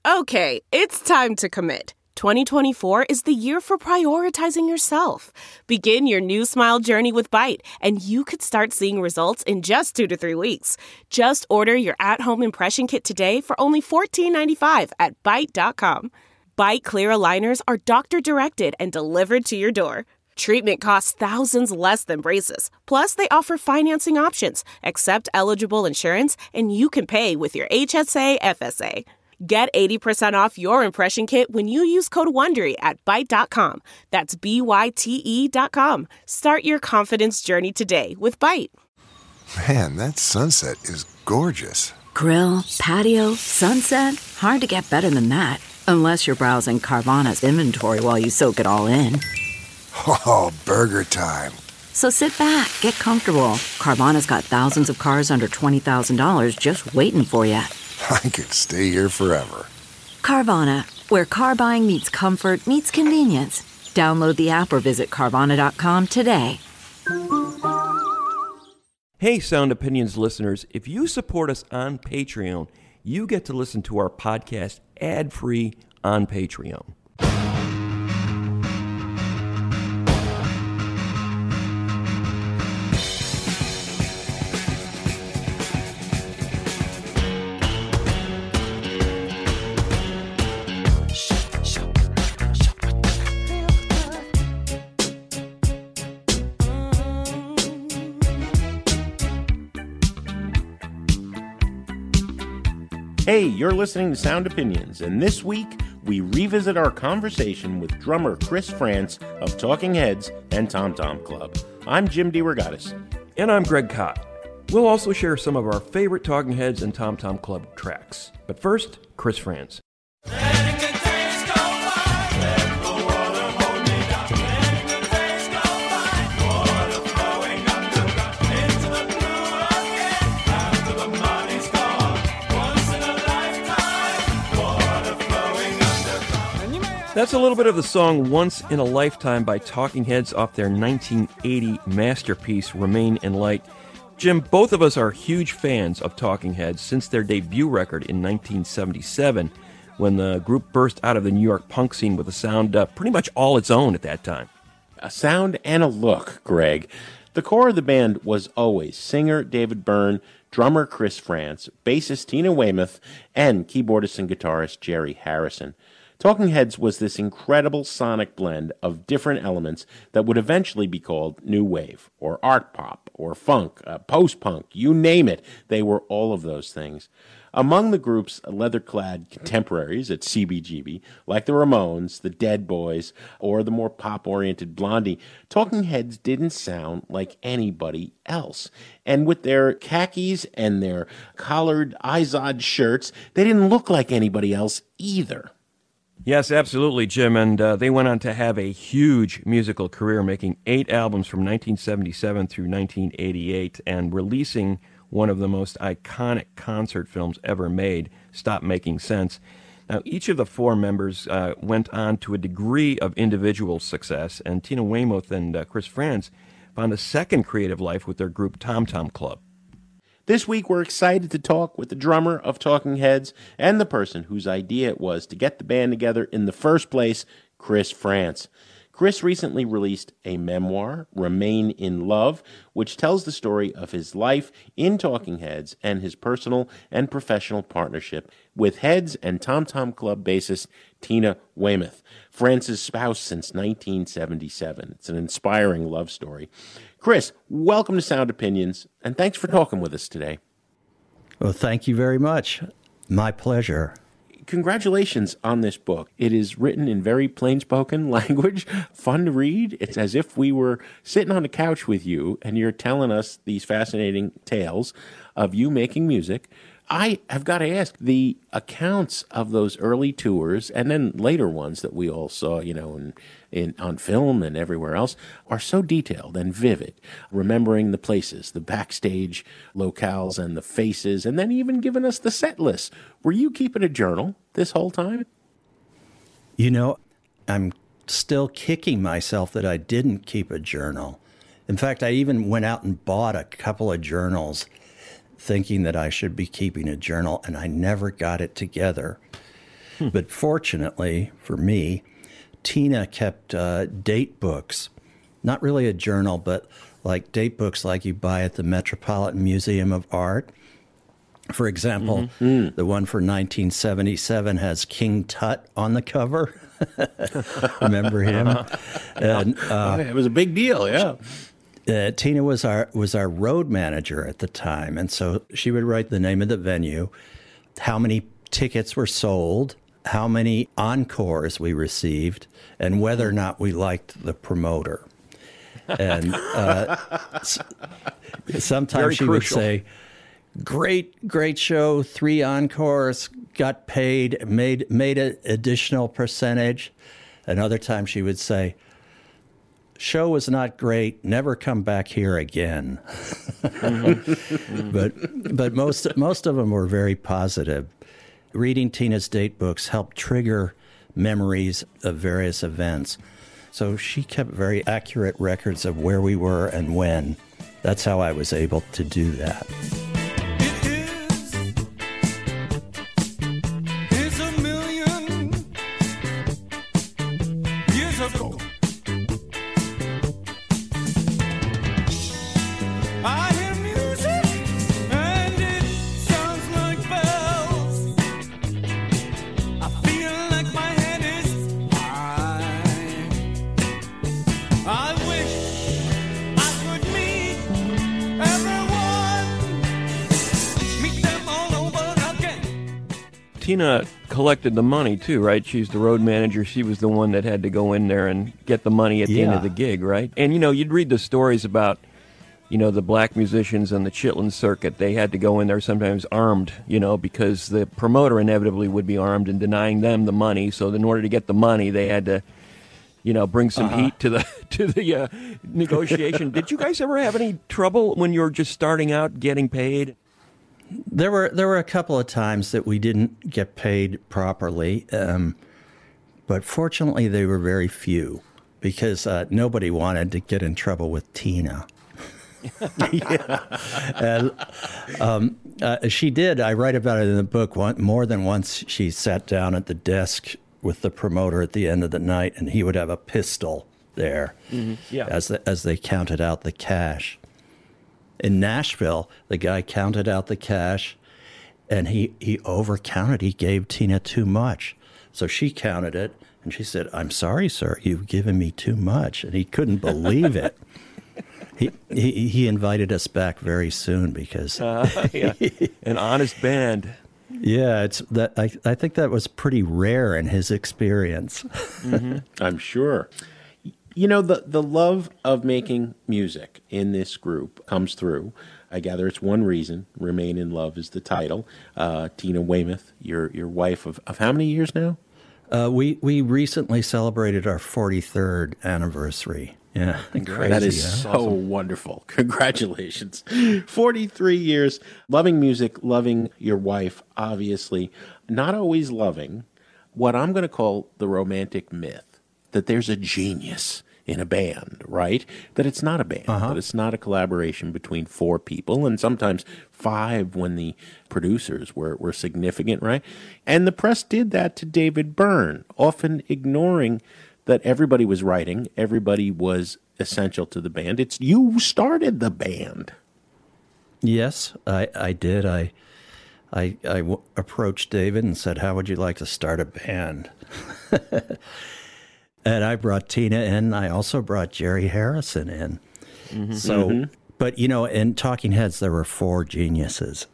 Okay, it's time to commit. 2024 is the year for prioritizing yourself. Begin your new smile journey with Byte, and you could start seeing results in just 2 to 3 weeks. Just order your at-home impression kit today for only $14.95 at Byte.com. Byte Clear aligners are doctor-directed and delivered to your door. Treatment costs thousands less than braces. Plus, they offer financing options, accept eligible insurance, and you can pay with your HSA, FSA. Get 80% off your impression kit when you use code WONDERY at Byte.com. That's BYTE.com. Start your confidence journey today with Byte. Man, that sunset is gorgeous. Grill, patio, sunset. Hard to get better than that. Unless you're browsing Carvana's inventory while you soak it all in. Oh, burger time. So sit back, get comfortable. Carvana's got thousands of cars under $20,000 just waiting for you. I could stay here forever. Carvana, where car buying meets comfort, meets convenience. Download the app or visit Carvana.com today. Hey, Sound Opinions listeners, if you support us on Patreon, you get to listen to our podcast ad-free on Patreon. Hey, you're listening to Sound Opinions, and this week we revisit our conversation with drummer Chris Frantz of Talking Heads and Tom Tom Club. I'm Jim DeRogatis. And I'm Greg Kot. We'll also share some of our favorite Talking Heads and Tom Tom Club tracks. But first, Chris Frantz. That's a little bit of the song Once in a Lifetime by Talking Heads off their 1980 masterpiece, Remain in Light. Jim, both of us are huge fans of Talking Heads since their debut record in 1977, when the group burst out of the New York punk scene with a sound pretty much all its own at that time. A sound and a look, Greg. The core of the band was always singer David Byrne, drummer Chris Frantz, bassist Tina Weymouth, and keyboardist and guitarist Jerry Harrison. Talking Heads was this incredible sonic blend of different elements that would eventually be called new wave, or art pop, or funk, post-punk, you name it. They were all of those things. Among the group's leather-clad contemporaries at CBGB, like the Ramones, the Dead Boys, or the more pop-oriented Blondie, Talking Heads didn't sound like anybody else. And with their khakis and their collared Izod shirts, they didn't look like anybody else either. Yes, absolutely, Jim, and they went on to have a huge musical career, making 8 albums from 1977 through 1988 and releasing one of the most iconic concert films ever made, Stop Making Sense. Now, each of the 4 members went on to a degree of individual success, and Tina Weymouth and Chris Frantz found a second creative life with their group Tom Tom Club. This week, we're excited to talk with the drummer of Talking Heads and the person whose idea it was to get the band together in the first place, Chris Frantz. Chris recently released a memoir, Remain in Love, which tells the story of his life in Talking Heads and his personal and professional partnership with Heads and Tom Tom Club bassist Tina Weymouth, Frantz's spouse since 1977. It's an inspiring love story. Chris, welcome to Sound Opinions, and thanks for talking with us today. Well, thank you very much. My pleasure. Congratulations on this book. It is written in very plain-spoken language, fun to read. It's as if we were sitting on the couch with you, and you're telling us these fascinating tales of you making music. I have got to ask, the accounts of those early tours and then later ones that we all saw, on film and everywhere else, are so detailed and vivid, remembering the places, the backstage locales and the faces, and then even giving us the set list. Were you keeping a journal this whole time? I'm still kicking myself that I didn't keep a journal. In fact, I even went out and bought a couple of journals thinking that I should be keeping a journal, and I never got it together. But fortunately for me, Tina kept date books, not really a journal, but like date books like you buy at the Metropolitan Museum of Art. For example, the one for 1977 has King Tut on the cover. Remember him? And, it was a big deal, yeah. Tina was our road manager at the time, and so she would write the name of the venue, how many tickets were sold, how many encores we received, and whether or not we liked the promoter. And sometimes she would say, great show, 3 encores, got paid, made an additional percentage. And other times she would say, show was not great, never come back here again. But most of them were very positive. Reading Tina's date books helped trigger memories of various events. So she kept very accurate records of where we were and when. That's how I was able to do that. Tina collected the money too, right? She's the road manager. She was the one that had to go in there and get the money at the end of the gig, right? And, you'd read the stories about, the black musicians on the Chitlin circuit. They had to go in there sometimes armed, because the promoter inevitably would be armed and denying them the money. So in order to get the money, they had to, bring some heat to the negotiation. Did you guys ever have any trouble when you were just starting out getting paid? There were a couple of times that we didn't get paid properly, but fortunately they were very few because nobody wanted to get in trouble with Tina. And she did. I write about it in the book. More than once she sat down at the desk with the promoter at the end of the night, and he would have a pistol there as they counted out the cash. In Nashville, the guy counted out the cash, and he overcounted. He gave Tina too much. So she counted it, and she said, "I'm sorry, sir, you've given me too much." And he couldn't believe it. He invited us back very soon because... An honest band. Yeah, I think that was pretty rare in his experience. I'm sure. The love of making music in this group comes through. I gather it's one reason. Remain in Love is the title. Tina Weymouth, your wife of how many years now? We recently celebrated our 43rd anniversary. Yeah, crazy. That is so wonderful. Congratulations. 43 years, loving music, loving your wife, obviously. Not always loving what I'm going to call the romantic myth, that there's a genius in a band, right? That it's not a band, that it's not a collaboration between 4 people, and sometimes 5 when the producers were significant, right? And the press did that to David Byrne, often ignoring that everybody was writing, everybody was essential to the band. You started the band. Yes, I did. I approached David and said, "How would you like to start a band?" And I brought Tina in. I also brought Jerry Harrison in. So, but in Talking Heads, there were 4 geniuses.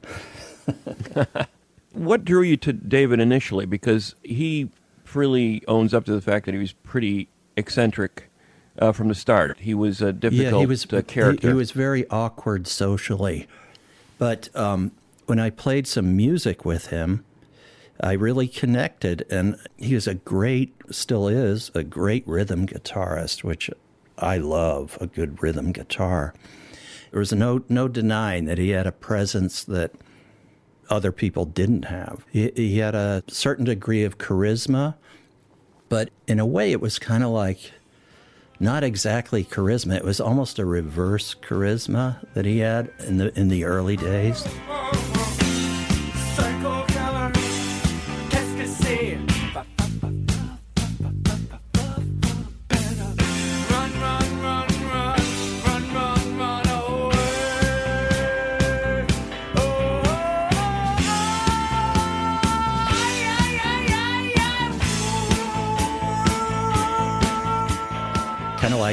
What drew you to David initially? Because he freely owns up to the fact that he was pretty eccentric from the start. He was a difficult character. He was very awkward socially. But when I played some music with him, I really connected, and he was still is a great rhythm guitarist, which I love, a good rhythm guitar. There was no denying that he had a presence that other people didn't have. He had a certain degree of charisma, but in a way it was kind of like not exactly charisma. It was almost a reverse charisma that he had in the early days. kind of like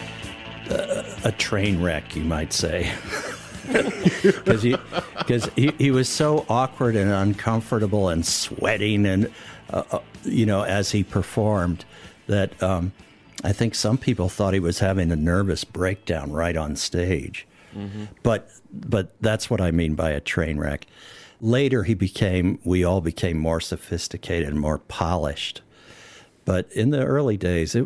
a train wreck, you might say. Because he was so awkward and uncomfortable and sweating and, as he performed that I think some people thought he was having a nervous breakdown right on stage. Mm-hmm. But that's what I mean by a train wreck. Later, we all became more sophisticated and more polished. But in the early days,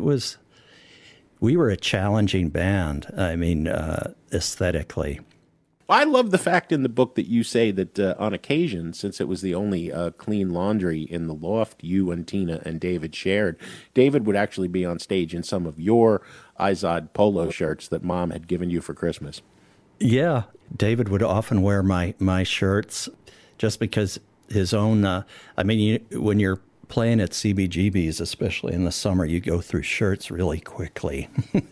we were a challenging band. I mean, aesthetically. I love the fact in the book that you say that on occasion, since it was the only clean laundry in the loft you and Tina and David shared, David would actually be on stage in some of your Izod polo shirts that Mom had given you for Christmas. Yeah, David would often wear my shirts just because his own, when you're playing at CBGB's, especially in the summer, you go through shirts really quickly.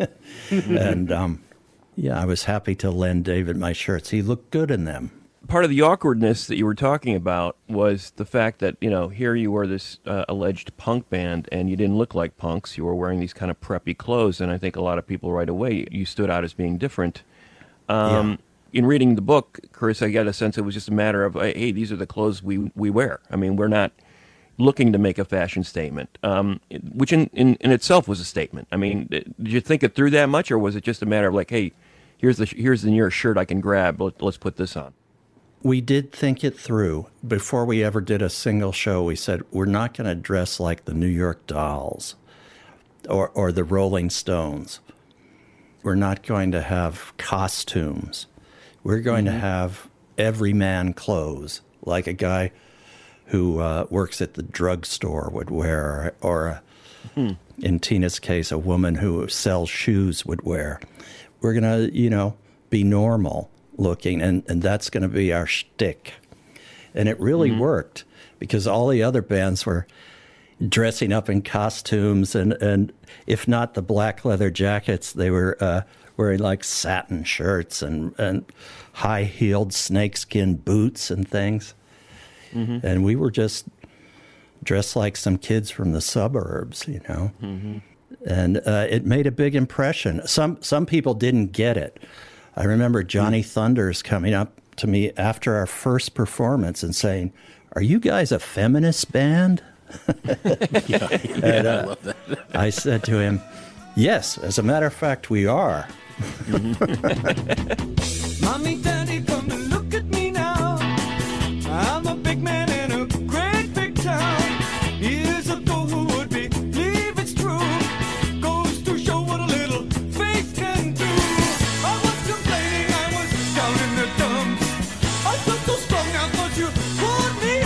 And I was happy to lend David my shirts. He looked good in them. Part of the awkwardness that you were talking about was the fact that, here you were this alleged punk band, and you didn't look like punks. You were wearing these kind of preppy clothes, and I think a lot of people right away, you stood out as being different. In reading the book, Chris, I got a sense it was just a matter of, hey, these are the clothes we wear. I mean, we're not looking to make a fashion statement, which in itself was a statement. I mean, did you think it through that much, or was it just a matter of like, hey, here's the nearest shirt I can grab, let's put this on? We did think it through. Before we ever did a single show, we said, we're not going to dress like the New York Dolls or the Rolling Stones. We're not going to have costumes. We're going to have everyman clothes, like a guy who works at the drugstore would wear, or in Tina's case, a woman who sells shoes would wear. We're going to, be normal looking, and that's going to be our shtick. And it really worked, because all the other bands were dressing up in costumes, and if not the black leather jackets, they were wearing like satin shirts and high-heeled snakeskin boots and things. Mm-hmm. And we were just dressed like some kids from the suburbs, Mm-hmm. And it made a big impression. Some people didn't get it. I remember Johnny Thunders coming up to me after our first performance and saying, "Are you guys a feminist band?" I love that. I said to him, "Yes, as a matter of fact, we are." Mommy, Daddy, come and look at me now. I'm a big man in a great big town. Years ago, who would believe it's true? Goes to show what a little faith can do. I was complaining, I was down in the dumps. I felt so strong now, but you pulled me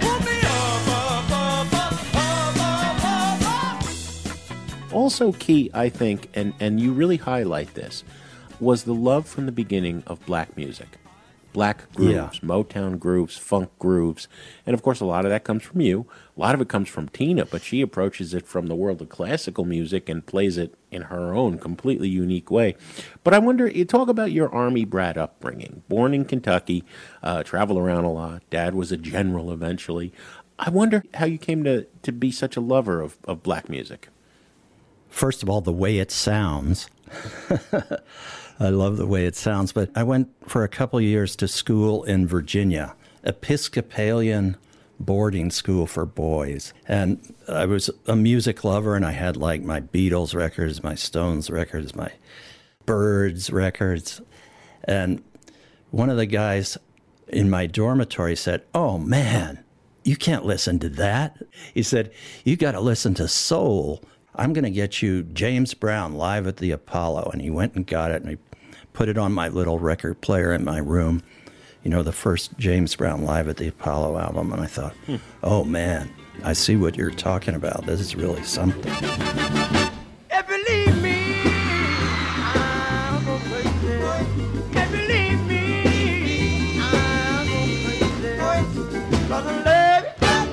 up, Also key, I think, and you really highlight this, was the love from the beginning of black music. Black grooves, Motown grooves, funk grooves. And of course, a lot of that comes from you. A lot of it comes from Tina, but she approaches it from the world of classical music and plays it in her own completely unique way. But I wonder, you talk about your Army brat upbringing. Born in Kentucky, travel around a lot. Dad was a general eventually. I wonder how you came to be such a lover of black music. First of all, the way it sounds. I love the way it sounds. But I went for a couple of years to school in Virginia, Episcopalian boarding school for boys. And I was a music lover, and I had like my Beatles records, my Stones records, my Byrds records. And one of the guys in my dormitory said, "Oh, man, you can't listen to that." He said, "You got to listen to soul. I'm going to get you James Brown live at the Apollo." And he went and got it, and he put it on my little record player in my room, the first James Brown Live at the Apollo album. And I thought, oh, man, I see what you're talking about. This is really something. believe me, I'm a crazy. Believe me, I'm a crazy. 'Cause I love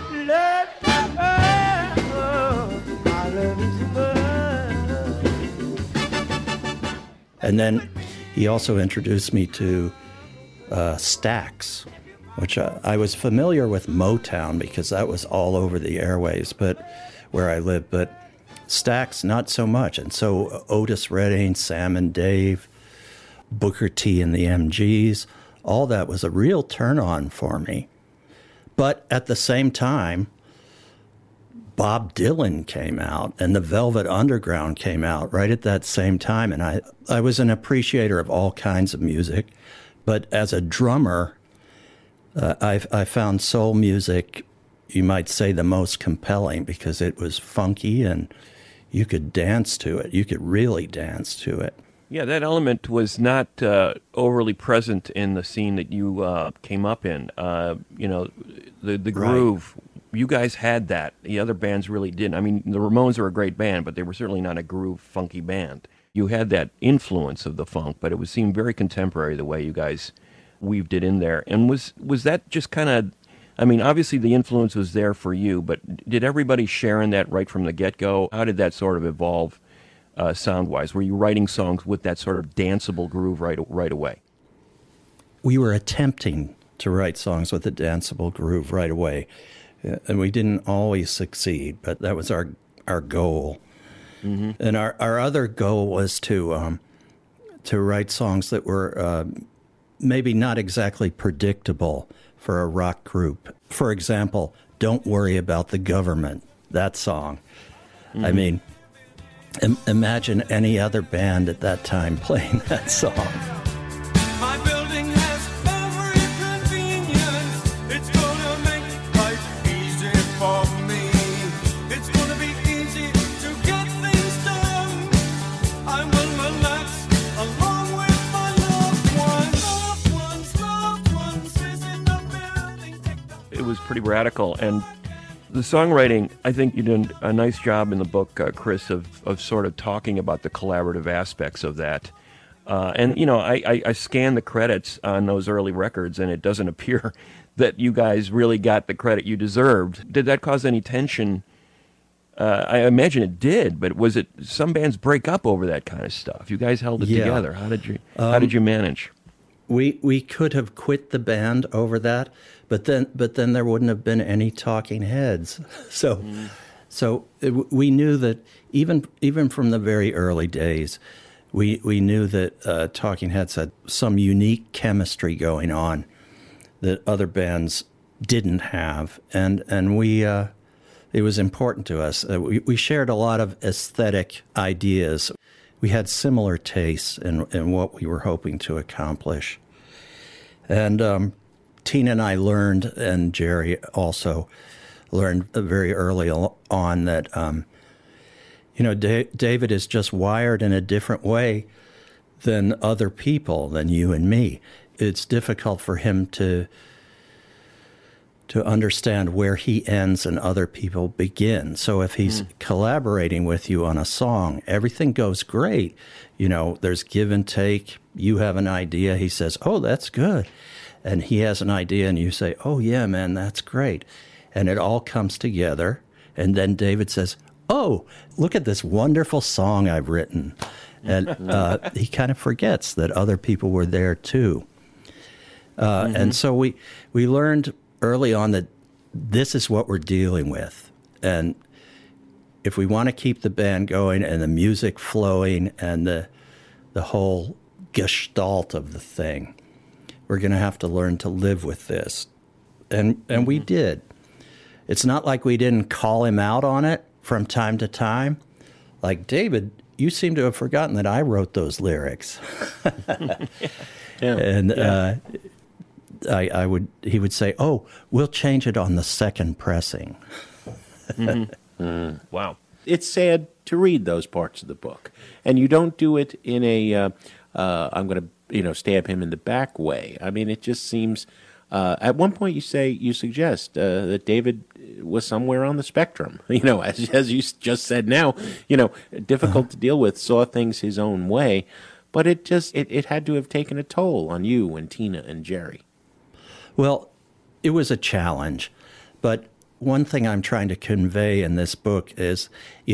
I love you so much. And then he also introduced me to Stax, which I was familiar with Motown because that was all over the airways, but where I lived. But Stax, not so much. And so Otis Redding, Sam and Dave, Booker T and the MGs, all that was a real turn-on for me. But at the same time, Bob Dylan came out and the Velvet Underground came out right at that same time. And I was an appreciator of all kinds of music. But as a drummer, I found soul music, you might say, the most compelling because it was funky and you could dance to it. You could really dance to it. Yeah, that element was not overly present in the scene that you came up in. The groove, you guys had that. The other bands really didn't. I mean, the Ramones are a great band, but they were certainly not a groove, funky band. You had that influence of the funk, but it seemed very contemporary the way you guys weaved it in there. And was that just kind of, I mean, obviously the influence was there for you, but did everybody share in that right from the get-go? How did that sort of evolve sound-wise? Were you writing songs with that sort of danceable groove right away? We were attempting to write songs with a danceable groove right away, and we didn't always succeed, but that was our goal. Mm-hmm. And our other goal was to write songs that were maybe not exactly predictable for a rock group. For example, Don't Worry About the Government, that song. Mm-hmm. I mean, imagine any other band at that time playing that song. My building has every convenience. It's gonna make life easy for me. It's gonna be easy to get things done. I will relax along with my loved ones. Loved ones visit the building. It was pretty radical, and the songwriting, I think you did a nice job in the book, Chris, of sort of talking about the collaborative aspects of that. And, you know, I scanned the credits on those early records, and it doesn't appear that you guys really got the credit you deserved. Did that cause any tension? I imagine it did, but was it, some bands break up over that kind of stuff? You guys held it together. How did you manage? We could have quit the band over that, but then there wouldn't have been any Talking Heads. So we knew that even from the very early days, we knew that Talking Heads had some unique chemistry going on that other bands didn't have, and we it was important to us. We shared a lot of aesthetic ideas. We had similar tastes in what we were hoping to accomplish. And Tina and I learned, and Jerry also learned very early on that, David is just wired in a different way than other people, than you and me. It's difficult for him to understand where he ends and other people begin. So if he's collaborating with you on a song, everything goes great. You know, there's give and take. You have an idea. He says, oh, that's good. And he has an idea, and you say, oh, yeah, man, that's great. And it all comes together. And then David says, oh, look at this wonderful song I've written. And he kind of forgets that other people were there, too. And so we learned early on that this is what we're dealing with. And if we want to keep the band going and the music flowing and the whole gestalt of the thing, we're going to have to learn to live with this. And we did. It's not like we didn't call him out on it from time to time. Like, David, you seem to have forgotten that I wrote those lyrics. He would say, oh, we'll change it on the second pressing. Wow. It's sad to read those parts of the book. And you don't do it in a, I'm going to, stab him in the back way. I mean, it just seems, at one point you suggest that David was somewhere on the spectrum, as you just said now, difficult to deal with, saw things his own way. But it had to have taken a toll on you and Tina and Jerry. Well, it was a challenge, but one thing I'm trying to convey in this book is,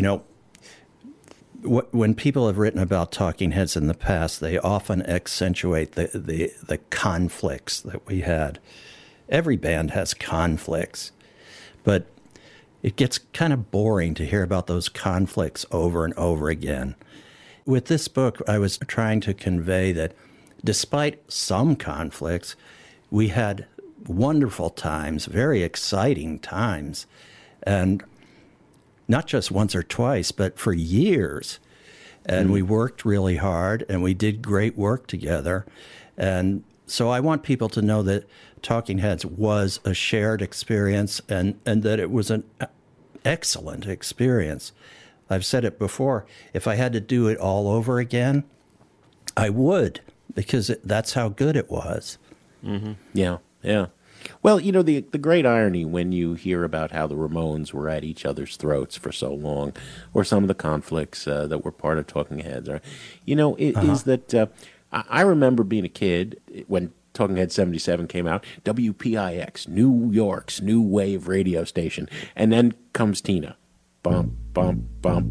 when people have written about Talking Heads in the past, they often accentuate the conflicts that we had. Every band has conflicts, but it gets kind of boring to hear about those conflicts over and over again. With this book, I was trying to convey that despite some conflicts, we had wonderful times, very exciting times, and not just once or twice, but for years. And we worked really hard, and we did great work together. And so I want people to know that Talking Heads was a shared experience, and that it was an excellent experience. I've said it before, if I had to do it all over again, I would, because that's how good it was. Mm-hmm. Yeah, yeah. Well, you know, the great irony when you hear about how the Ramones were at each other's throats for so long, or some of the conflicts that were part of Talking Heads, is that I remember being a kid when Talking Heads 77 came out, WPIX, New York's new wave radio station, and then comes Tina. Bump, bump, bump.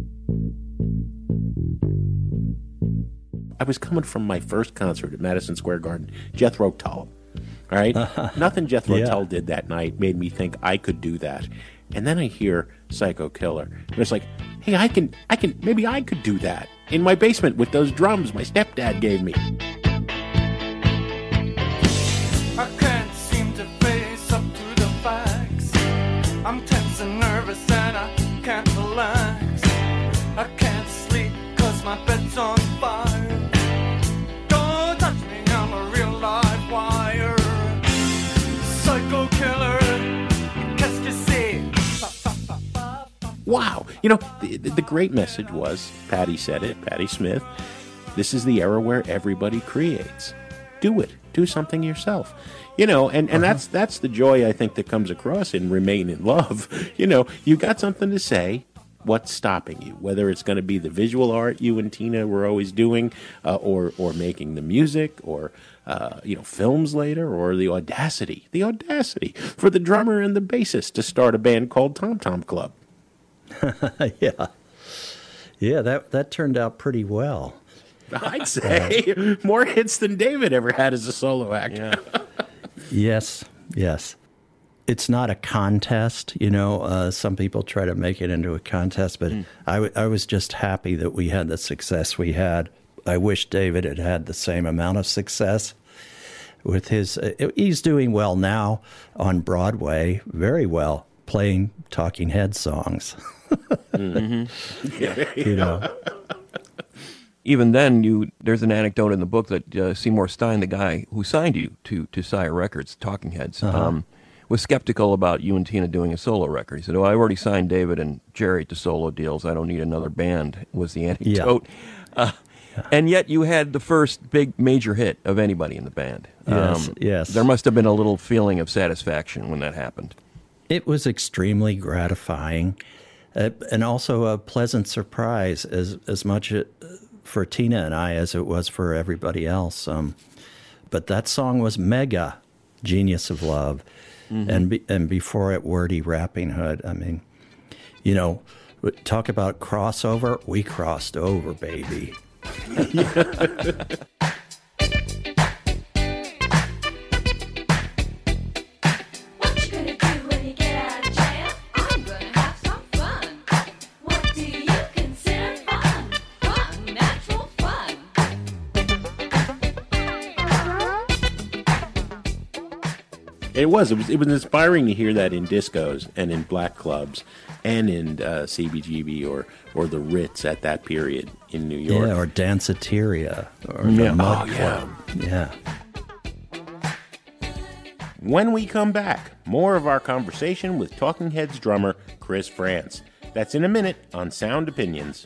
I was coming from my first concert at Madison Square Garden, Jethro Tull. All right? Nothing Jethro Tull did that night made me think I could do that. And then I hear Psycho Killer. And it's like, hey, maybe I could do that in my basement with those drums my stepdad gave me. I can't seem to face up to the facts. I'm tense and nervous and I can't relax. I can't sleep 'cause my bed's on fire. Don't touch me, I'm a real live wire. Psycho Killer, qu'est-ce que c'est? Wow. You know, the great message was, Patti said it, Patti Smith, this is the era where everybody creates. Do it. Do something yourself. You know, and that's the joy I think that comes across in Remain in Love. You know, you got something to say. What's stopping you? Whether it's going to be the visual art you and Tina were always doing, or making the music, or films later, or the audacity for the drummer and the bassist to start a band called Tom Tom Club. Yeah, that turned out pretty well. I'd say more hits than David ever had as a solo act. Yeah. Yes. It's not a contest, some people try to make it into a contest, but I was just happy that we had the success we had. I wish David had had the same amount of success with his, he's doing well now on Broadway, very well, playing Talking Head songs. Even then, there's an anecdote in the book that Seymour Stein, the guy who signed you to Sire Records, Talking Heads, was skeptical about you and Tina doing a solo record. He said, I already signed David and Jerry to solo deals. I don't need another band, was the anecdote. Yeah. And yet you had the first big major hit of anybody in the band. Yes. There must have been a little feeling of satisfaction when that happened. It was extremely gratifying, and also a pleasant surprise, as much for Tina and I as it was for everybody else. But that song was mega, Genius of Love. And before it, Wordy Rapping Hood. I mean, talk about crossover. We crossed over, baby. It was inspiring to hear that in discos and in black clubs and in CBGB or the Ritz at that period in New York. Yeah, or Danceteria or the Mud Club. Yeah. When we come back, more of our conversation with Talking Heads drummer Chris Frantz. That's in a minute on Sound Opinions.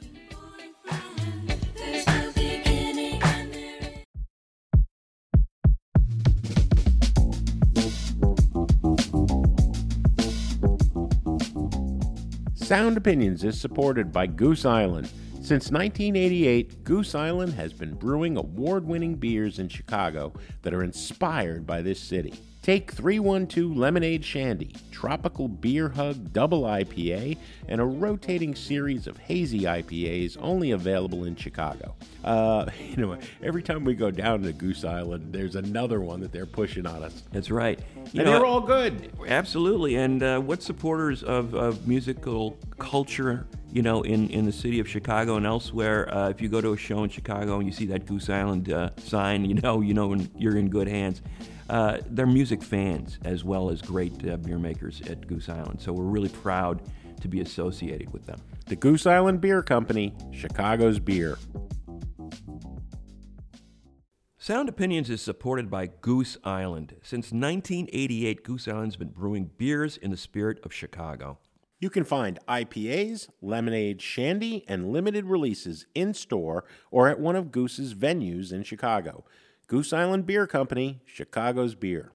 Sound Opinions is supported by Goose Island. Since 1988, Goose Island has been brewing award-winning beers in Chicago that are inspired by this city. Take 312 Lemonade Shandy, Tropical Beer Hug Double IPA, and a rotating series of hazy IPAs only available in Chicago. Every time we go down to Goose Island, there's another one that they're pushing on us. That's right. And they're all good. Absolutely. And what supporters of musical culture, in the city of Chicago and elsewhere, if you go to a show in Chicago and you see that Goose Island sign, you know you're in good hands. They're music fans as well as great beer makers at Goose Island. So we're really proud to be associated with them. The Goose Island Beer Company, Chicago's beer. Sound Opinions is supported by Goose Island. Since 1988, Goose Island's been brewing beers in the spirit of Chicago. You can find IPAs, lemonade, shandy, and limited releases in-store or at one of Goose's venues in Chicago. Goose Island Beer Company, Chicago's beer.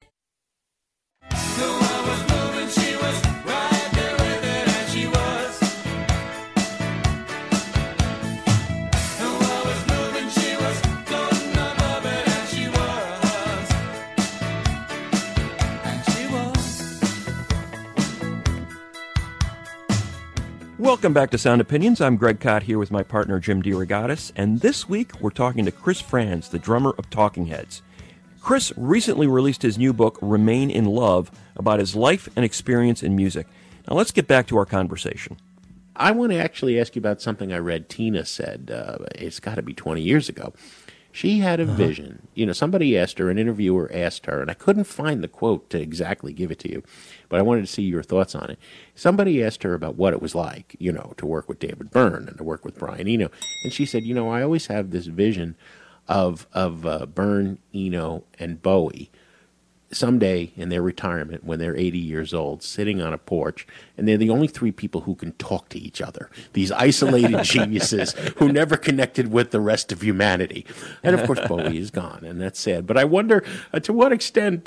Welcome back to Sound Opinions. I'm Greg Kot here with my partner Jim DeRogatis, and this week we're talking to Chris Frantz, the drummer of Talking Heads. Chris recently released his new book, Remain in Love, about his life and experience in music. Now let's get back to our conversation. I want to actually ask you about something I read Tina said. It's got to be 20 years ago. She had a vision. Somebody asked her, an interviewer asked her, and I couldn't find the quote to exactly give it to you, but I wanted to see your thoughts on it. Somebody asked her about what it was like, to work with David Byrne and to work with Brian Eno. And she said, I always have this vision of Byrne, Eno, and Bowie someday in their retirement when they're 80 years old, sitting on a porch, and they're the only three people who can talk to each other. These isolated geniuses who never connected with the rest of humanity. And of course, Bowie is gone, and that's sad. But I wonder, to what extent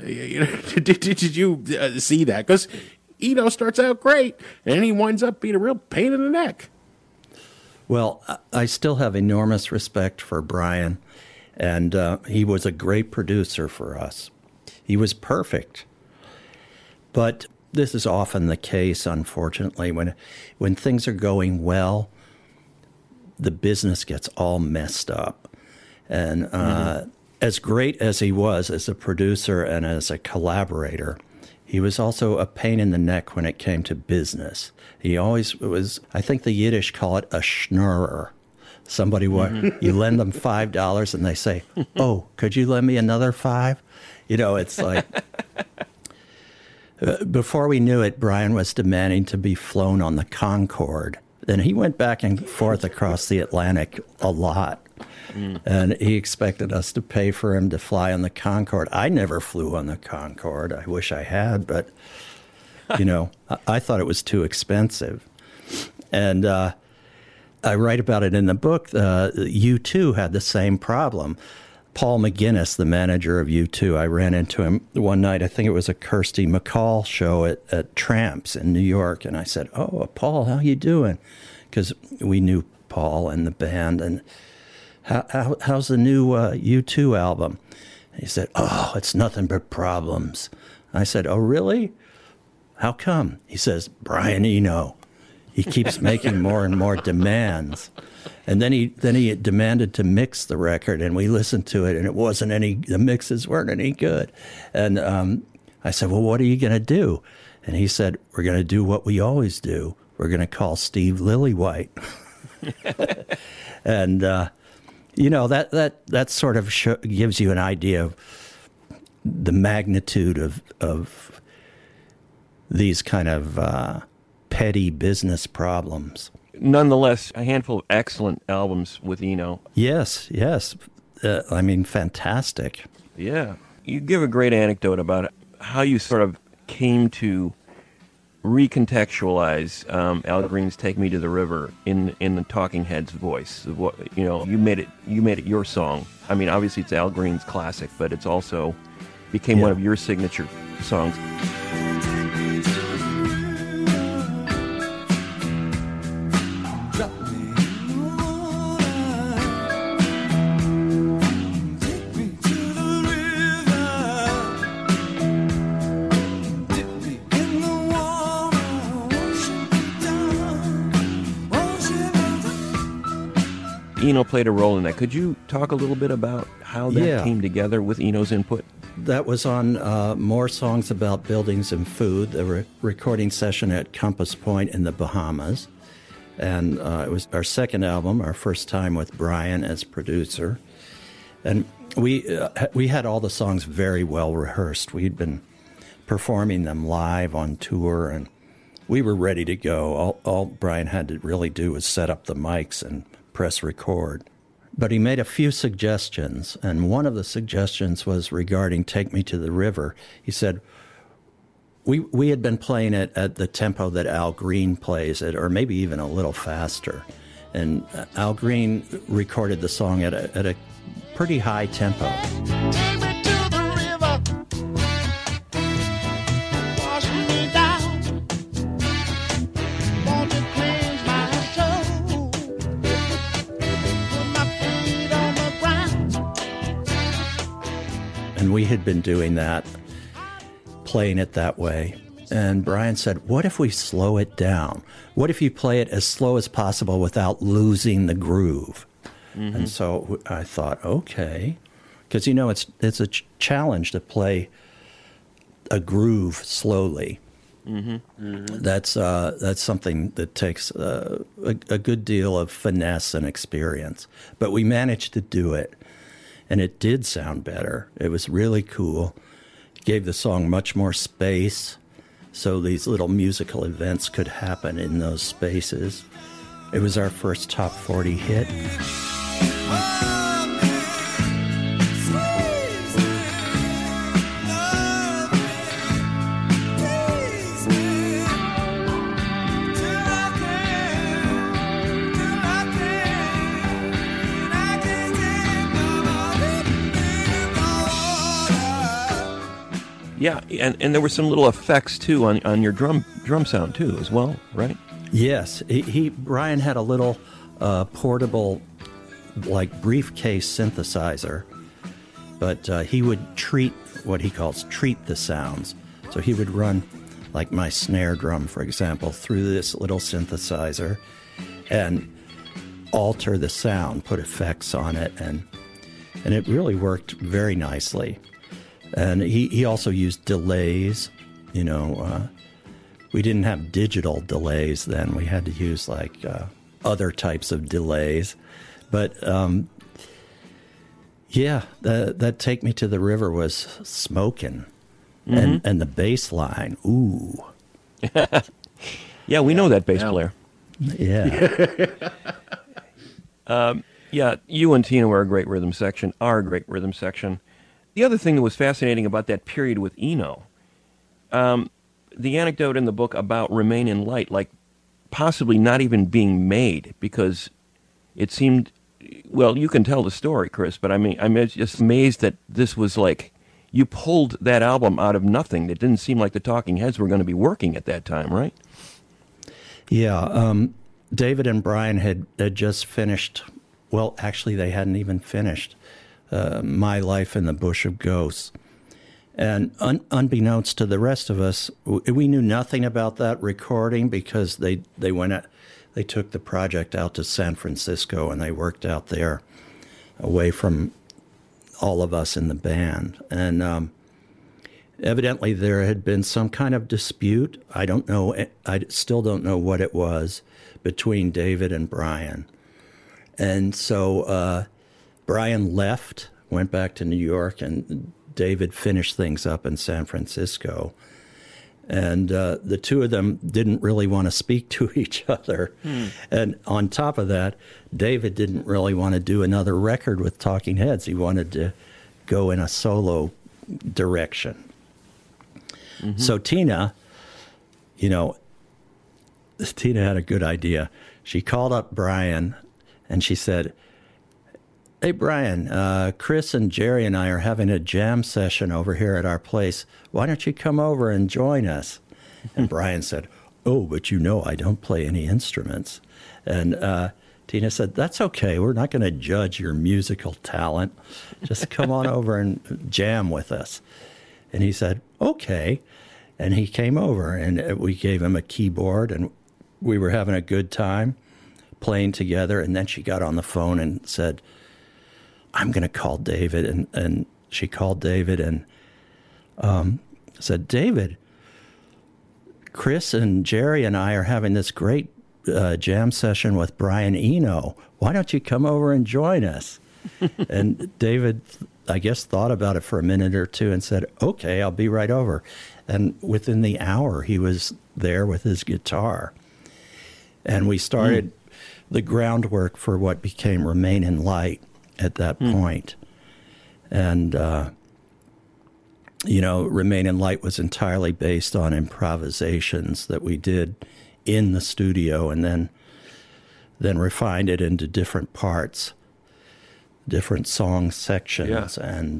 did you see that? Because Eno starts out great, and then he winds up being a real pain in the neck. Well, I still have enormous respect for Brian, and he was a great producer for us. He was perfect. But this is often the case, unfortunately, when things are going well, the business gets all messed up. And as great as he was as a producer and as a collaborator, he was also a pain in the neck when it came to business. He always was, I think the Yiddish call it a schnorrer. Somebody, you lend them $5 and they say, oh, could you lend me another $5? It's like, before we knew it, Brian was demanding to be flown on the Concorde. Then he went back and forth across the Atlantic a lot. And he expected us to pay for him to fly on the Concorde. I never flew on the Concorde. I wish I had, but, I thought it was too expensive. And I write about it in the book. U2 had the same problem. Paul McGuinness, the manager of U2, I ran into him one night. I think it was a Kirsty MacColl show at Tramps in New York. And I said, oh, Paul, how you doing? Because we knew Paul and the band. And how's the new U2 album? And he said, oh, it's nothing but problems. I said, oh, really? How come? He says, Brian Eno. He keeps making more and more demands. And then he demanded to mix the record, and we listened to it, and the mixes weren't any good. And I said, well, what are you going to do? And he said, we're going to do what we always do. We're going to call Steve Lillywhite. And, that sort of gives you an idea of the magnitude of these kind of petty business problems. Nonetheless, a handful of excellent albums with Eno. Yes. Fantastic. Yeah. You give a great anecdote about how you sort of came to recontextualize Al Green's "Take Me to the River" in the Talking Heads voice. You made it your song. I mean, obviously it's Al Green's classic, but it's also became one of your signature songs. Eno played a role in that. Could you talk a little bit about how that came together with Eno's input? That was on More Songs About Buildings and Food, the recording session at Compass Point in the Bahamas. And it was our second album, our first time with Brian as producer. And we had all the songs very well rehearsed. We'd been performing them live on tour, and we were ready to go. All Brian had to really do was set up the mics and press record. But he made a few suggestions, and one of the suggestions was regarding Take Me to the River. He said, we had been playing it at the tempo that Al Green plays it, or maybe even a little faster. And Al Green recorded the song at a pretty high tempo. Take me to the river, wash me down, want to cleanse my soul, put my feet on the ground. And we had been doing that, playing it that way. And Brian said, what if we slow it down? What if you play it as slow as possible without losing the groove? Mm-hmm. And so I thought, okay, because, it's a challenge to play a groove slowly. Mm-hmm. Mm-hmm. That's something that takes a good deal of finesse and experience. But we managed to do it, and it did sound better. It was really cool. It gave the song much more space, so these little musical events could happen in those spaces. It was our first top 40 hit. Yeah, and there were some little effects too on your drum sound too as well, right? Yes, Brian had a little portable, like, briefcase synthesizer, but he would treat what he calls the sounds. So he would run, like my snare drum, for example, through this little synthesizer and alter the sound, put effects on it, and it really worked very nicely. And he also used delays. We didn't have digital delays then. We had to use other types of delays. But that Take Me to the River was smoking. Mm-hmm. And the bass line, ooh. Yeah, we know that bass player. Yeah. You and Tina are a great rhythm section. The other thing that was fascinating about that period with Eno, the anecdote in the book about Remain in Light, like possibly not even being made because it seemed, well, you can tell the story, Chris, but I'm just amazed that this was like, you pulled that album out of nothing. It didn't seem like the Talking Heads were going to be working at that time, right? Yeah, David and Brian had just finished, well, actually they hadn't even finished My Life in the Bush of Ghosts. And unbeknownst to the rest of us, we knew nothing about that recording because they took the project out to San Francisco and they worked out there away from all of us in the band. And evidently there had been some kind of dispute. I don't know. I still don't know what it was between David and Brian. And so Brian left, went back to New York, and David finished things up in San Francisco. And the two of them didn't really want to speak to each other. And on top of that, David didn't really want to do another record with Talking Heads. He wanted to go in a solo direction. Mm-hmm. So Tina had a good idea. She called up Brian and she said, "Hey, Brian, Chris and Jerry and I are having a jam session over here at our place. Why don't you come over and join us?" And Brian said, "Oh, but I don't play any instruments." And Tina said, "That's okay. We're not going to judge your musical talent. Just come on over and jam with us." And he said, "Okay." And he came over, and we gave him a keyboard, and we were having a good time playing together, and then she got on the phone and said, I'm going to call David. And she called David and said, David, Chris and Jerry and I are having this great jam session with Brian Eno. Why don't you come over and join us? And David, I guess, thought about it for a minute or two and said, okay, I'll be right over. And within the hour, he was there with his guitar. And we started the groundwork for what became Remain in Light at that point. And, Remain in Light was entirely based on improvisations that we did in the studio, and then refined it into different parts, different song sections. And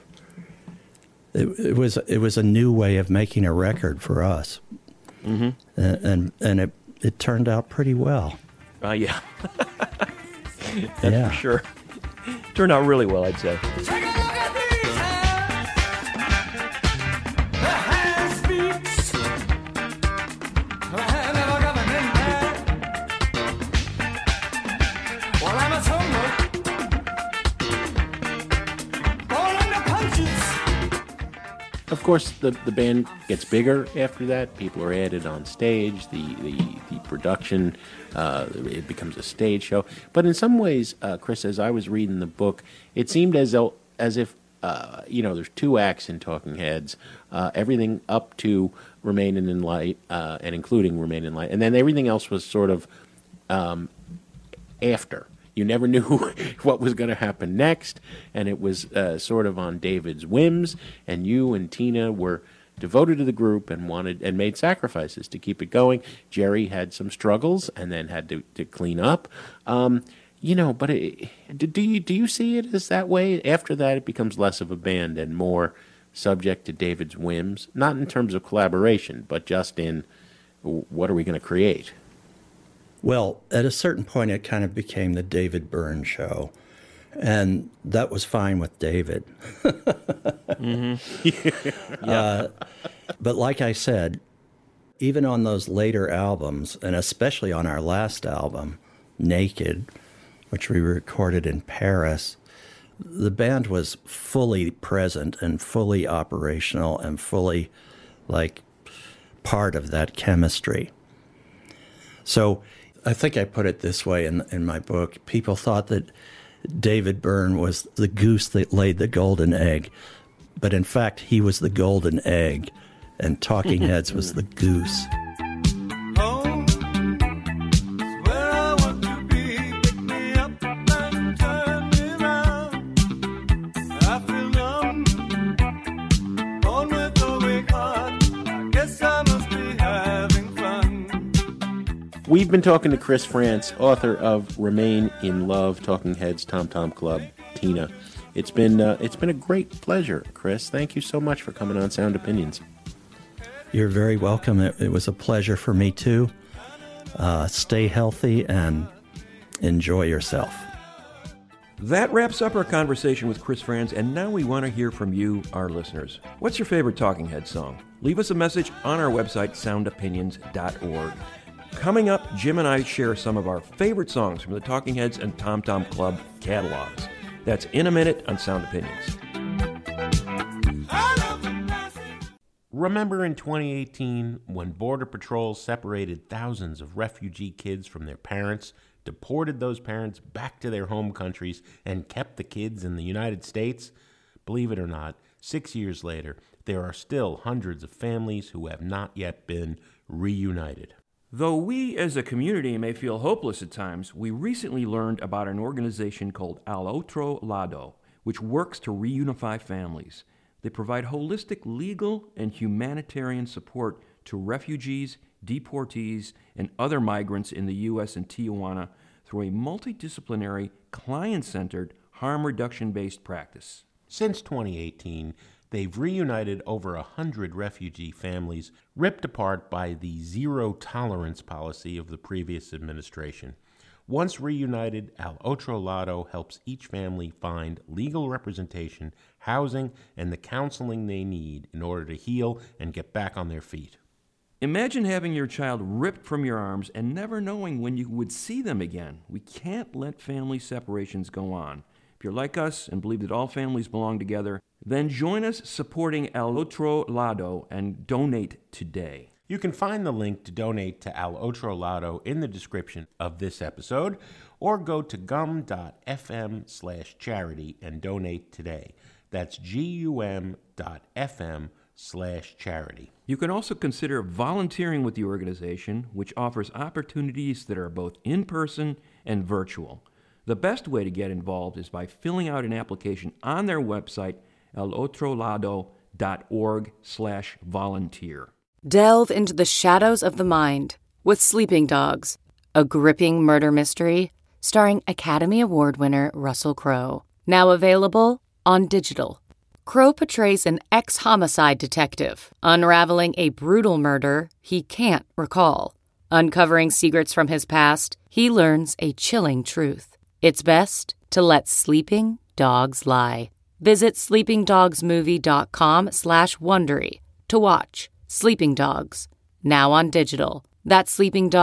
it was a new way of making a record for us. And it turned out pretty well. Yeah. That's for sure. Turned out really well, I'd say. Take a look at these hands. The hands speaks. The hand never got an impact. Well, I'm a tumble. All under punches. Of course, the band gets bigger after that. People are added on stage. The production, it becomes a stage show. But in some ways, Chris, as I was reading the book, it seemed as if there's two acts in Talking Heads, everything up to Remain in Light, and including Remain in Light, and then everything else was sort of after. You never knew what was going to happen next, and it was sort of on David's whims, and you and Tina were devoted to the group and made sacrifices to keep it going. Jerry had some struggles and then had to clean up. But do you see it as that way? After that, it becomes less of a band and more subject to David's whims, not in terms of collaboration, but just in what are we going to create? Well, at a certain point, it kind of became the David Byrne show, and that was fine with David. But like I said, even on those later albums, and especially on our last album, Naked, which we recorded in Paris, the band was fully present and fully operational and fully, part of that chemistry. So I think I put it this way in my book. People thought that David Byrne was the goose that laid the golden egg, but in fact, he was the golden egg, and Talking Heads was the goose. Home is where I want to be. Pick me up and turn me round. I feel numb, born with a weak heart. I guess I must be having fun. We've been talking to Chris France, author of Remain in Love, Talking Heads, Tom Tom Club, Tina. It's been a great pleasure, Chris. Thank you so much for coming on Sound Opinions. You're very welcome. It was a pleasure for me, too. Stay healthy and enjoy yourself. That wraps up our conversation with Chris France, and now we want to hear from you, our listeners. What's your favorite Talking Heads song? Leave us a message on our website, soundopinions.org. Coming up, Jim and I share some of our favorite songs from the Talking Heads and Tom Tom Club catalogs. That's in a minute on Sound Opinions. Remember in 2018 when Border Patrol separated thousands of refugee kids from their parents, deported those parents back to their home countries, and kept the kids in the United States? Believe it or not, 6 years later, there are still hundreds of families who have not yet been reunited. Though we as a community may feel hopeless at times, we recently learned about an organization called Al Otro Lado, which works to reunify families. They provide holistic legal and humanitarian support to refugees, deportees, and other migrants in the U.S. and Tijuana through a multidisciplinary, client-centered, harm reduction-based practice. Since 2018, they've reunited over 100 refugee families ripped apart by the zero-tolerance policy of the previous administration. Once reunited, Al Otro Lado helps each family find legal representation, housing, and the counseling they need in order to heal and get back on their feet. Imagine having your child ripped from your arms and never knowing when you would see them again. We can't let family separations go on. If you're like us and believe that all families belong together, then join us supporting El Otro Lado and donate today. You can find the link to donate to Al Otro Lado in the description of this episode, or go to gum.fm/charity and donate today. That's gum.fm/charity. You can also consider volunteering with the organization, which offers opportunities that are both in-person and virtual. The best way to get involved is by filling out an application on their website, elotrolado.org/volunteer. Delve into the shadows of the mind with Sleeping Dogs, a gripping murder mystery starring Academy Award winner Russell Crowe. Now available on digital. Crowe portrays an ex-homicide detective unraveling a brutal murder he can't recall. Uncovering secrets from his past, he learns a chilling truth. It's best to let sleeping dogs lie. Visit sleepingdogsmovie.com/Wondery to watch Sleeping Dogs, now on digital. That's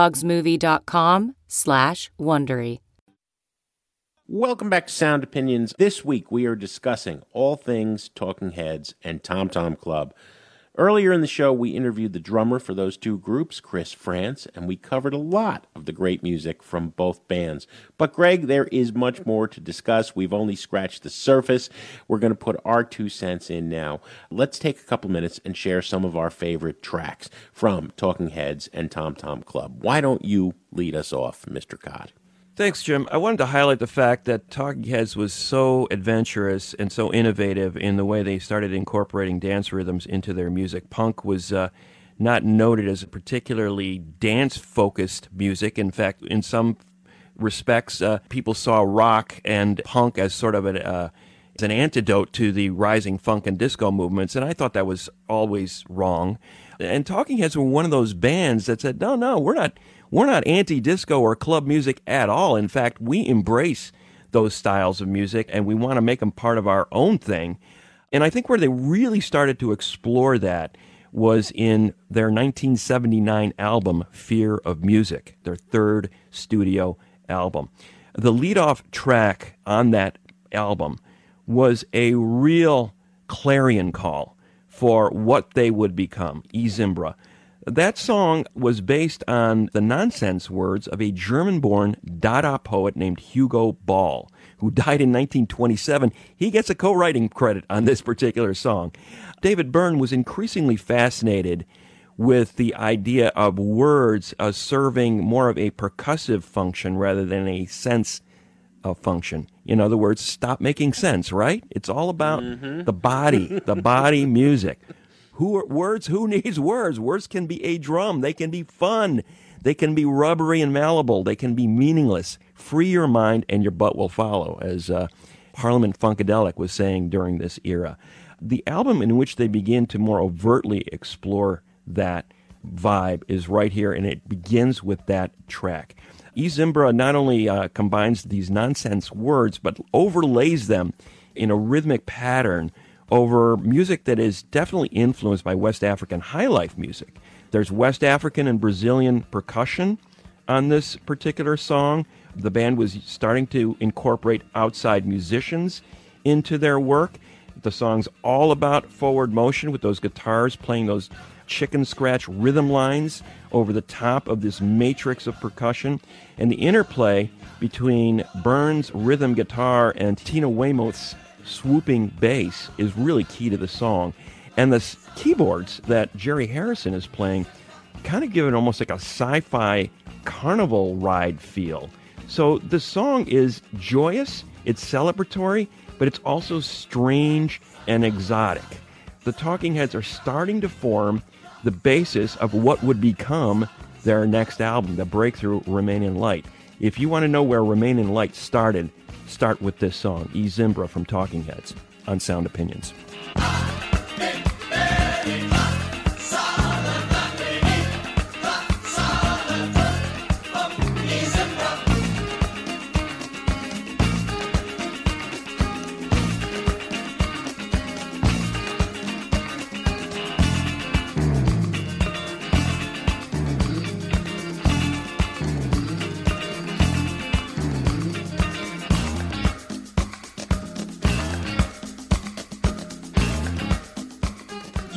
sleepingdogsmovie.com/Wondery. Welcome back to Sound Opinions. This week we are discussing all things Talking Heads and Tom Tom Club. Earlier in the show, we interviewed the drummer for those two groups, Chris Frantz, and we covered a lot of the great music from both bands. But, Greg, there is much more to discuss. We've only scratched the surface. We're going to put our 2 cents in now. Let's take a couple minutes and share some of our favorite tracks from Talking Heads and Tom Tom Club. Why don't you lead us off, Mr. Cott? Thanks, Jim. I wanted to highlight the fact that Talking Heads was so adventurous and so innovative in the way they started incorporating dance rhythms into their music. Punk was not noted as a particularly dance-focused music. In fact, in some respects, people saw rock and punk as sort of as an antidote to the rising funk and disco movements, and I thought that was always wrong. And Talking Heads were one of those bands that said, no, we're not anti-disco or club music at all. In fact, we embrace those styles of music, and we want to make them part of our own thing. And I think where they really started to explore that was in their 1979 album, Fear of Music, their third studio album. The lead-off track on that album was a real clarion call for what they would become, E Zimbra. That song was based on the nonsense words of a German-born Dada poet named Hugo Ball, who died in 1927. He gets a co-writing credit on this particular song. David Byrne was increasingly fascinated with the idea of words serving more of a percussive function rather than a sense of function. In other words, stop making sense, right? It's all about the body music. Who needs words? Words can be a drum. They can be fun. They can be rubbery and malleable. They can be meaningless. Free your mind and your butt will follow, as Parliament Funkadelic was saying during this era. The album in which they begin to more overtly explore that vibe is right here, and it begins with that track. E Zimbra not only combines these nonsense words, but overlays them in a rhythmic pattern over music that is definitely influenced by West African highlife music. There's West African and Brazilian percussion on this particular song. The band was starting to incorporate outside musicians into their work. The song's all about forward motion with those guitars playing those chicken scratch rhythm lines over the top of this matrix of percussion. And the interplay between Byrne's rhythm guitar and Tina Weymouth's swooping bass is really key to the song. And the keyboards that Jerry Harrison is playing kind of give it almost like a sci-fi carnival ride feel. So the song is joyous, it's celebratory, but it's also strange and exotic. The Talking Heads are starting to form the basis of what would become their next album, the breakthrough Remain in Light. If you want to know where Remain in Light started, start with this song, E Zimbra from Talking Heads on Sound Opinions.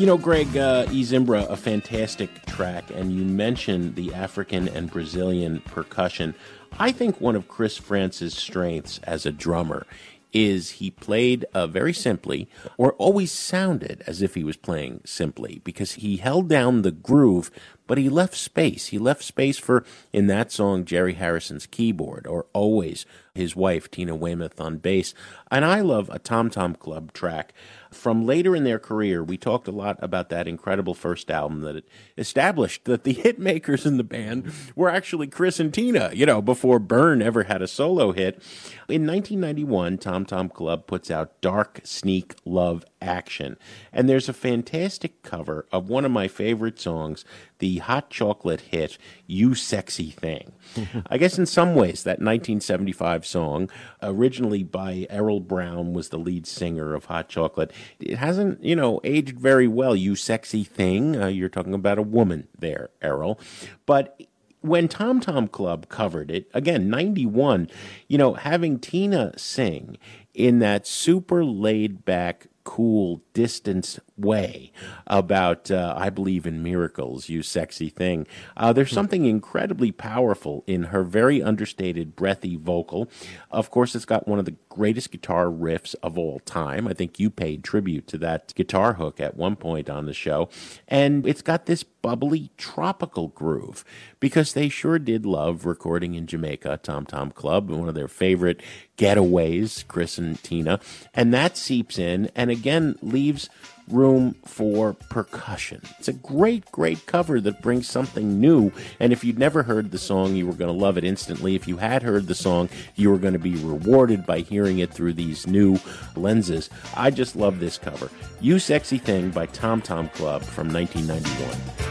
You know, Greg, E Zimbra, a fantastic track, and you mentioned the African and Brazilian percussion. I think one of Chris France's strengths as a drummer is he played very simply, or always sounded as if he was playing simply, because he held down the groove, but he left space. He left space for, in that song, Jerry Harrison's keyboard, or Always, his wife, Tina Weymouth, on bass. And I love a Tom Tom Club track. From later in their career, we talked a lot about that incredible first album that it established that the hit makers in the band were actually Chris and Tina, before Byrne ever had a solo hit. In 1991, Tom Tom Club puts out Dark Sneak Love Action. And there's a fantastic cover of one of my favorite songs, the Hot Chocolate hit, You Sexy Thing. I guess in some ways, that 1975 song, originally by Errol Brown, was the lead singer of Hot Chocolate. It hasn't, aged very well. You Sexy Thing. You're talking about a woman there, Errol. But when Tom Tom Club covered it, again, 91, having Tina sing in that super laid-back, cool, distanced way about I Believe in Miracles, You Sexy Thing. There's something incredibly powerful in her very understated, breathy vocal. Of course, it's got one of the greatest guitar riffs of all time. I think you paid tribute to that guitar hook at one point on the show. And it's got this bubbly, tropical groove, because they sure did love recording in Jamaica, Tom Tom Club, one of their favorite getaways, Chris and Tina. And that seeps in and again leaves room for percussion. It's a great, great cover that brings something new. And if you'd never heard the song, you were going to love it instantly. If you had heard the song, you were going to be rewarded by hearing it through these new lenses. I just love this cover. You Sexy Thing by Tom Tom Club from 1991.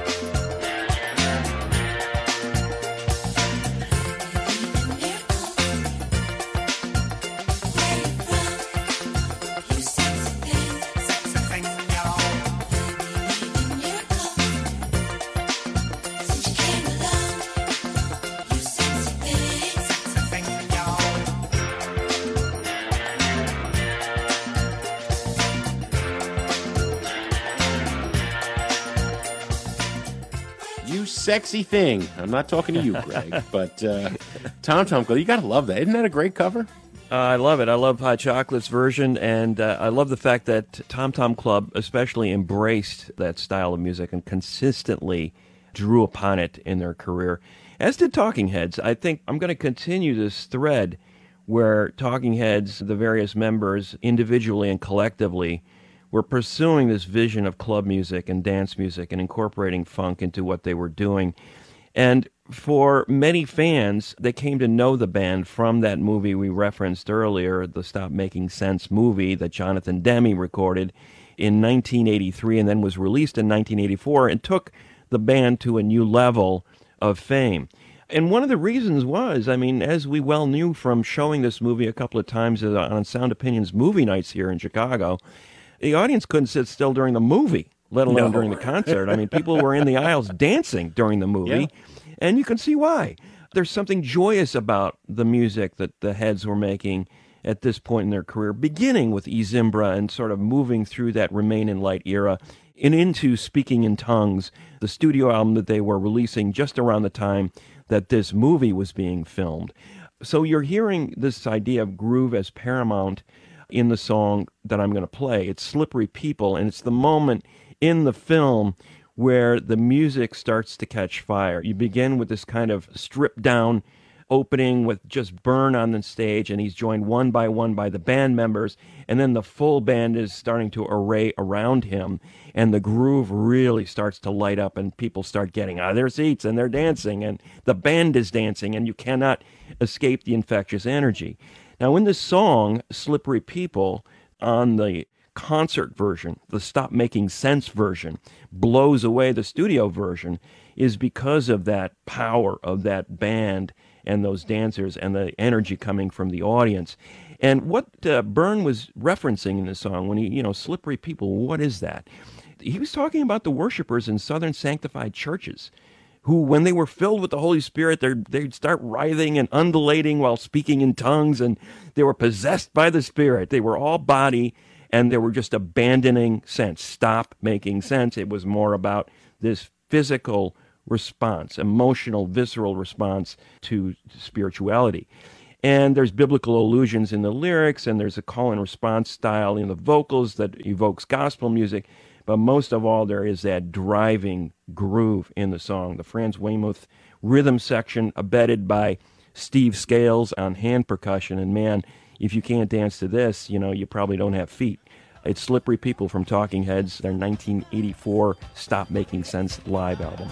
Sexy Thing. I'm not talking to you, Greg, but Tom Tom Club, you got to love that. Isn't that a great cover? I love it. I love Hot Chocolate's version, and I love the fact that Tom Tom Club especially embraced that style of music and consistently drew upon it in their career, as did Talking Heads. I think I'm going to continue this thread where Talking Heads, the various members, individually and collectively, were pursuing this vision of club music and dance music and incorporating funk into what they were doing. And for many fans, they came to know the band from that movie we referenced earlier, the Stop Making Sense movie that Jonathan Demme recorded in 1983 and then was released in 1984 and took the band to a new level of fame. And one of the reasons was, as we well knew from showing this movie a couple of times on Sound Opinions movie nights here in Chicago, the audience couldn't sit still during the movie, let alone during the concert. People were in the aisles dancing during the movie, and you can see why. There's something joyous about the music that the Heads were making at this point in their career, beginning with E Zimbra and sort of moving through that Remain in Light era and into Speaking in Tongues, the studio album that they were releasing just around the time that this movie was being filmed. So you're hearing this idea of groove as paramount in the song that I'm going to play. It's Slippery People, and it's the moment in the film where the music starts to catch fire. You begin with this kind of stripped-down opening with just Byrne on the stage, and he's joined one by the band members, and then the full band is starting to array around him, and the groove really starts to light up, and people start getting out of their seats, and they're dancing, and the band is dancing, and you cannot escape the infectious energy. Now, in this song, Slippery People, on the concert version, the Stop Making Sense version, blows away the studio version, is because of that power of that band and those dancers and the energy coming from the audience. And what Byrne was referencing in the song, when he, Slippery People, what is that? He was talking about the worshipers in Southern sanctified churches, who, when they were filled with the Holy Spirit, they'd start writhing and undulating while speaking in tongues, and they were possessed by the Spirit. They were all body and they were just abandoning sense. Stop making sense. It was more about this physical response, emotional, visceral response to spirituality. And there's biblical allusions in the lyrics, and there's a call and response style in the vocals that evokes gospel music. But most of all, there is that driving groove in the song. The Franz Weymouth rhythm section, abetted by Steve Scales on hand percussion. And man, if you can't dance to this, you probably don't have feet. It's Slippery People from Talking Heads, their 1984 Stop Making Sense live album.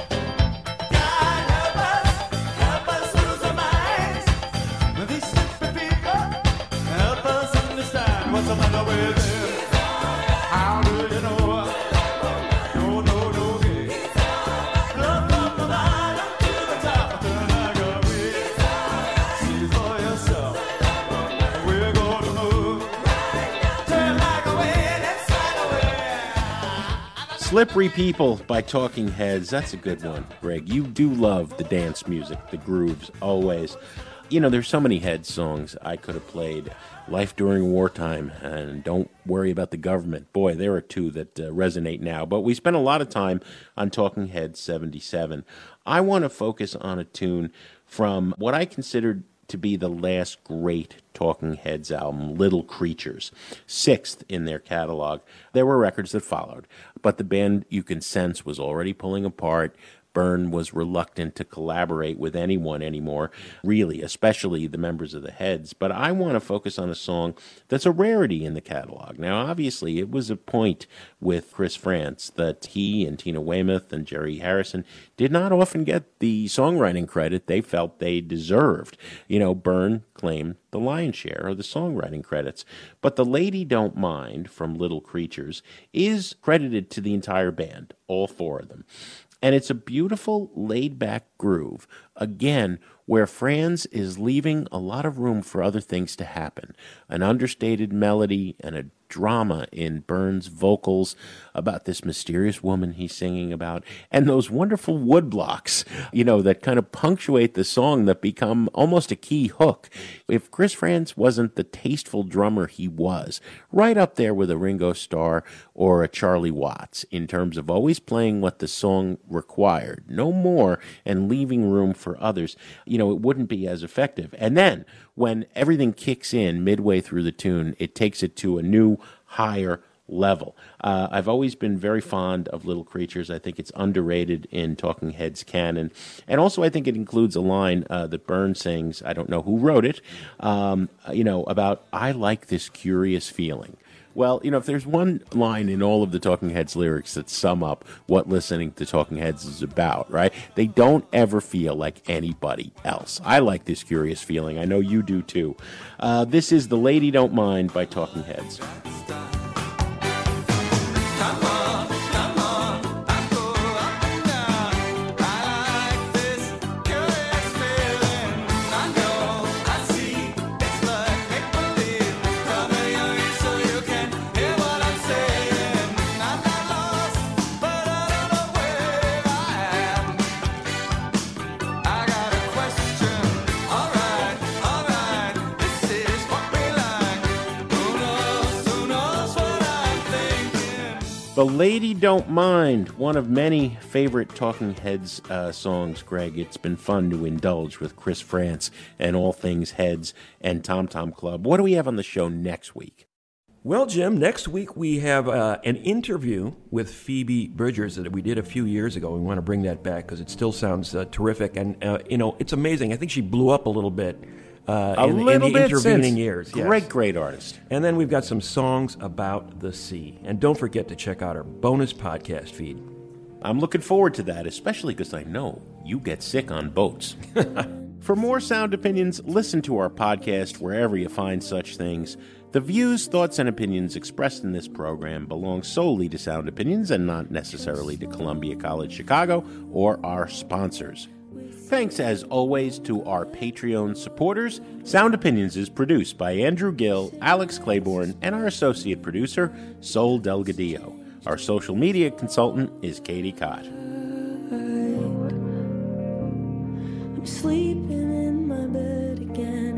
Slippery People by Talking Heads. That's a good one, Greg. You do love the dance music, the grooves, always. There's so many Heads songs I could have played. Life During Wartime and Don't Worry About the Government. Boy, there are two that resonate now. But we spent a lot of time on Talking Heads 77. I want to focus on a tune from what I considered to be the last great Talking Heads album, Little Creatures, sixth in their catalog. There were records that followed, but the band, you can sense, was already pulling apart. Byrne was reluctant to collaborate with anyone anymore, really, especially the members of the Heads. But I want to focus on a song that's a rarity in the catalog. Now, obviously, it was a point with Chris Frantz that he and Tina Weymouth and Jerry Harrison did not often get the songwriting credit they felt they deserved. Byrne claimed the lion's share of the songwriting credits. But The Lady Don't Mind from Little Creatures is credited to the entire band, all four of them. And it's a beautiful, laid-back groove, again, where Franz is leaving a lot of room for other things to happen. An understated melody and a drama in Byrne's vocals about this mysterious woman he's singing about, and those wonderful wood blocks, that kind of punctuate the song that become almost a key hook. If Chris Frantz wasn't the tasteful drummer he was, right up there with a Ringo Starr or a Charlie Watts in terms of always playing what the song required, no more, and leaving room for others, it wouldn't be as effective. And then when everything kicks in midway through the tune, it takes it to a new, higher level. I've always been very fond of Little Creatures. I think it's underrated in Talking Heads canon. And also I think it includes a line that Byrne sings, I don't know who wrote it, about, I like this curious feeling. Well, if there's one line in all of the Talking Heads lyrics that sum up what listening to Talking Heads is about, right? They don't ever feel like anybody else. I like this curious feeling. I know you do too. This is The Lady Don't Mind by Talking Heads. The Lady Don't Mind, one of many favorite Talking Heads songs, Greg. It's been fun to indulge with Chris Frantz and all things Heads and Tom Tom Club. What do we have on the show next week? Well, Jim, next week we have an interview with Phoebe Bridgers that we did a few years ago. We want to bring that back because it still sounds terrific. And, it's amazing. I think she blew up a little bit. In the intervening years. Yes. Great artist. And then we've got some songs about the sea. And don't forget to check out our bonus podcast feed. I'm looking forward to that, especially because I know you get sick on boats. For more sound opinions, listen to our podcast wherever you find such things. The views, thoughts, and opinions expressed in this program belong solely to Sound Opinions and not necessarily to Columbia College Chicago or our sponsors. Thanks, as always, to our Patreon supporters. Sound Opinions is produced by Andrew Gill, Alex Claiborne, and our associate producer, Sol Delgadillo. Our social media consultant is Katie Cott. I'm sleeping in my bed again.